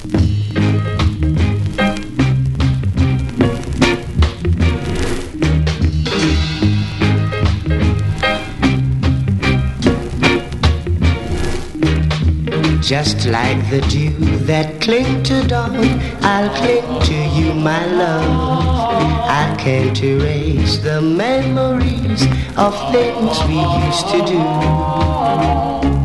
Just like the dew that cling to dawn, I'll cling to you, my love. I can't erase the memories of things we used to do.